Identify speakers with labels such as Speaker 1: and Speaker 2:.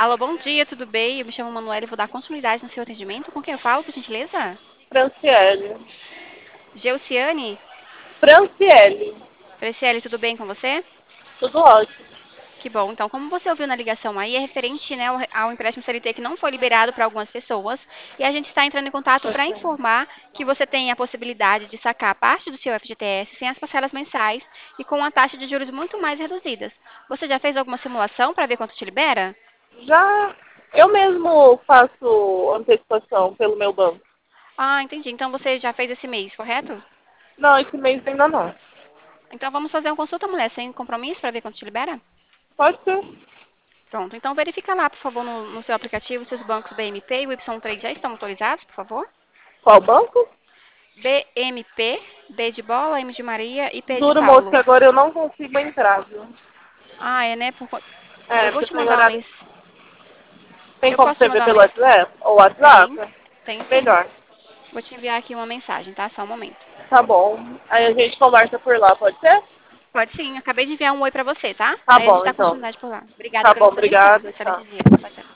Speaker 1: Alô, bom dia, tudo bem? Eu me chamo Manuela e vou dar continuidade no seu atendimento. Com quem eu falo, por gentileza?
Speaker 2: Franciele.
Speaker 1: Geuciane?
Speaker 2: Franciele.
Speaker 1: Franciele, tudo bem com você?
Speaker 2: Tudo ótimo.
Speaker 1: Que bom. Então, como você ouviu na ligação aí, é referente, né, ao empréstimo CLT que não foi liberado para algumas pessoas. E a gente está entrando em contato para
Speaker 2: Ok.
Speaker 1: informar que você tem a possibilidade de sacar parte do seu FGTS sem as parcelas mensais e com uma taxa de juros muito mais reduzidas. Você já fez alguma simulação para ver quanto te libera?
Speaker 2: Já eu mesmo faço antecipação pelo meu banco.
Speaker 1: Ah, entendi. Então você já fez esse mês, correto?
Speaker 2: Não, esse mês ainda não.
Speaker 1: Então vamos fazer uma consulta, mulher, sem compromisso, para ver quanto te libera?
Speaker 2: Pode ser.
Speaker 1: Pronto. Então verifica lá, por favor, no seu aplicativo se os bancos BMP e o Y3 já estão autorizados, por favor.
Speaker 2: Qual banco?
Speaker 1: BMP, B de bola, M de Maria e P de
Speaker 2: Juro, moço, que
Speaker 1: Paulo.
Speaker 2: agora eu não consigo entrar, viu?
Speaker 1: Ah, é, né? Eu
Speaker 2: É,
Speaker 1: vou
Speaker 2: porque
Speaker 1: te
Speaker 2: tem
Speaker 1: mandar uma
Speaker 2: horário.
Speaker 1: mensagem.
Speaker 2: Tem
Speaker 1: Eu
Speaker 2: como
Speaker 1: posso te
Speaker 2: você ver
Speaker 1: mandar uma
Speaker 2: pelo
Speaker 1: mensagem?
Speaker 2: WhatsApp? Ou WhatsApp?
Speaker 1: Tem, tem sim.
Speaker 2: Melhor.
Speaker 1: Vou te enviar aqui uma mensagem, tá? Só um momento.
Speaker 2: Tá bom. Aí a gente conversa por lá, pode ser?
Speaker 1: Pode sim, acabei de enviar um oi pra você, tá?
Speaker 2: Tá
Speaker 1: Aí a gente
Speaker 2: bom,
Speaker 1: dá
Speaker 2: então.
Speaker 1: continuidade por lá. Obrigada
Speaker 2: Tá bom,
Speaker 1: pelo seu retorno.
Speaker 2: obrigada.
Speaker 1: Excelente
Speaker 2: Tchau.
Speaker 1: dia. Tchau, tchau.